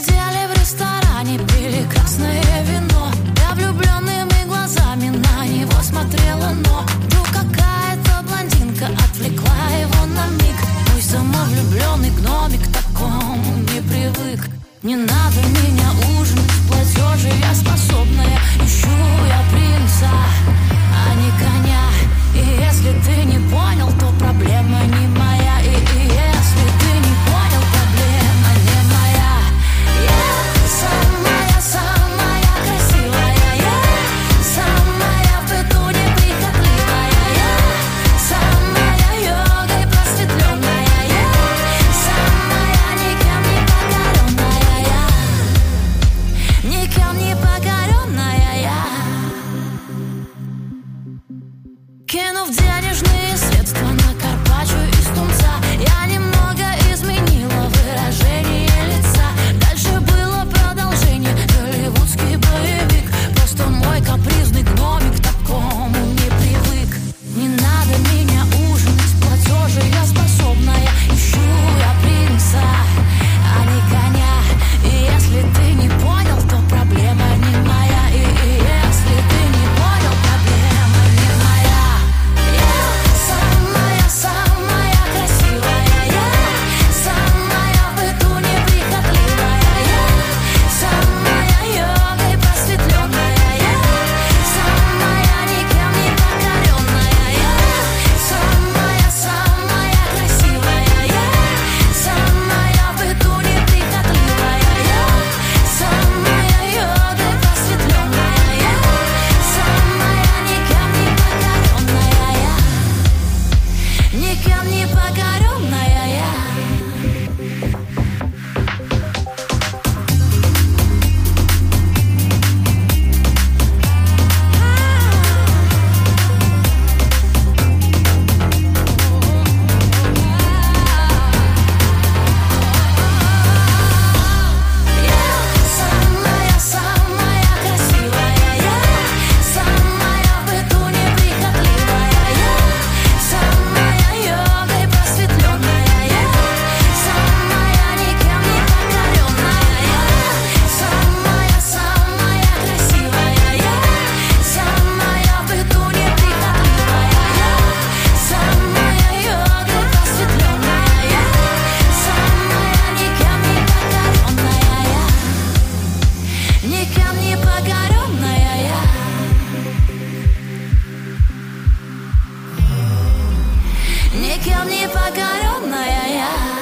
сидели в ресторане, пили красное вино. Я влюбленными глазами на него смотрела, но вдруг какая-то блондинка отвлекла его на миг. Мой самовлюбленный гномик к такому не привык. Не надо меня ужинать, в платеже я способная. Ищу я принца, а не коня. И если ты не понял, то проблема не моя. И если ты не понял, проблема не моя. Я самая красивая, я самая в быту неприхотливая, я самая йогой просветленная, я самая никем не покоренная, я никем не покоренная, я. Кинув денежные средства на карпаччо из тунца, я немного изменила выражение лица. Дальше было продолжение, голливудский боевик. Просто мой капризный гномик к такому не привык. Не надо меня ужинать, в платеже я способная. Ищу я принца, а не коня. И если ты не понял, то проблема не моя. И если ты не понял, проблема не моя. Я самая красивая, я самая в быту неприхотливая, я самая йогой просветленная, я самая никем не покоренная, я самая красивая, я самая в быту неприхотливая, я самая йогой просветленная, я самая никем не покоренная, я никем не покоренная, я. Самая красивая, я самая в быту неприхотливая, я самая йогой просветленная, я самая никем не покоренная, я самая красивая, я самая в быту неприхотливая, я самая йогой просветленная, я самая никем не покоренная, я никем не покоренная, я никем не покоренная, я.